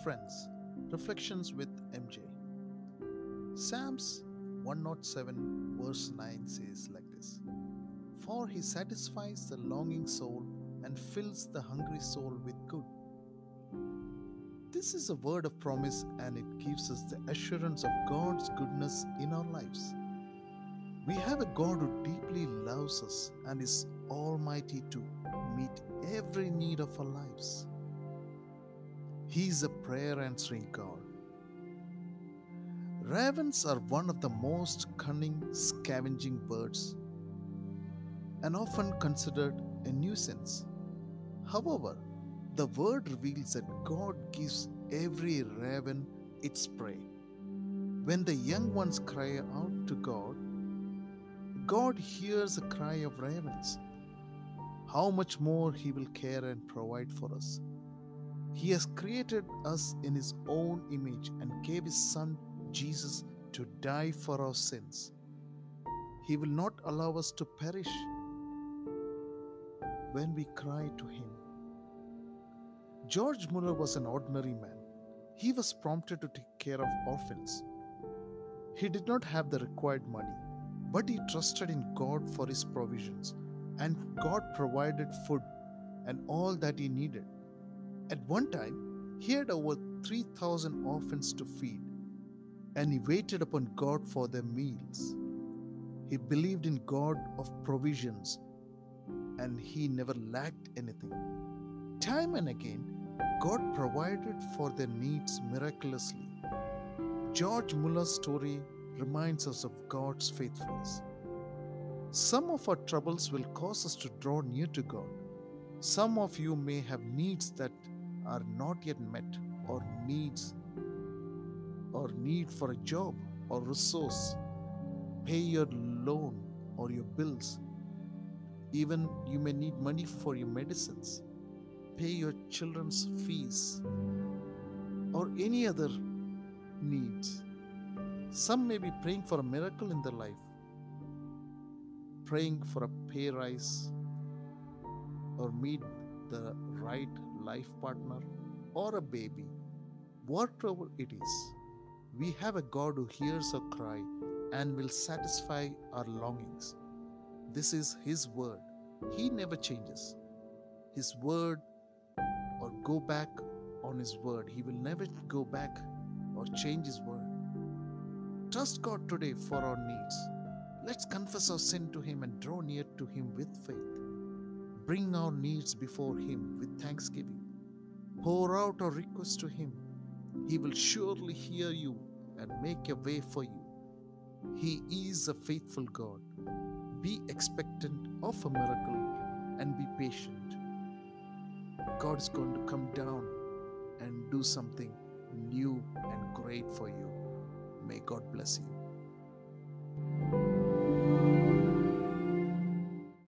Friends, Reflections with MJ. Psalms 107 verse 9 says like this: For he satisfies the longing soul and fills the hungry soul with good. This is a word of promise and it gives us the assurance of God's goodness in our lives. We have a God who deeply loves us and is almighty to meet every need of our lives. He is a prayer answering God. Ravens are one of the most cunning scavenging birds and often considered a nuisance. However, the word reveals that God gives every raven its prey. When the young ones cry out to God, God hears the cry of ravens. How much more He will care and provide for us. He has created us in His own image and gave His Son Jesus to die for our sins. He will not allow us to perish when we cry to Him. George Muller was an ordinary man. He was prompted to take care of orphans. He did not have the required money, but he trusted in God for his provisions, and God provided food and all that he needed. At one time, he had over 3,000 orphans to feed, and he waited upon God for their meals. He believed in God of provisions, and he never lacked anything. Time and again, God provided for their needs miraculously. George Muller's story reminds us of God's faithfulness. Some of our troubles will cause us to draw near to God. Some of you may have needs that are not yet met, or need for a job or resource, pay your loan or your bills. Even you may need money for your medicines, pay your children's fees, or any other needs. Some may be praying for a miracle in their life, praying for a pay rise, or meet the right life partner, or a baby. Whatever it is, we have a God who hears our cry and will satisfy our longings. This is His word. He never changes His word or go back on His word. He will never go back or change His word. Trust God today for our needs. Let's confess our sin to Him and draw near to Him with faith. Bring our needs before Him with thanksgiving. Pour out our requests to Him. He will surely hear you and make a way for you. He is a faithful God. Be expectant of a miracle and be patient. God is going to come down and do something new and great for you. May God bless you.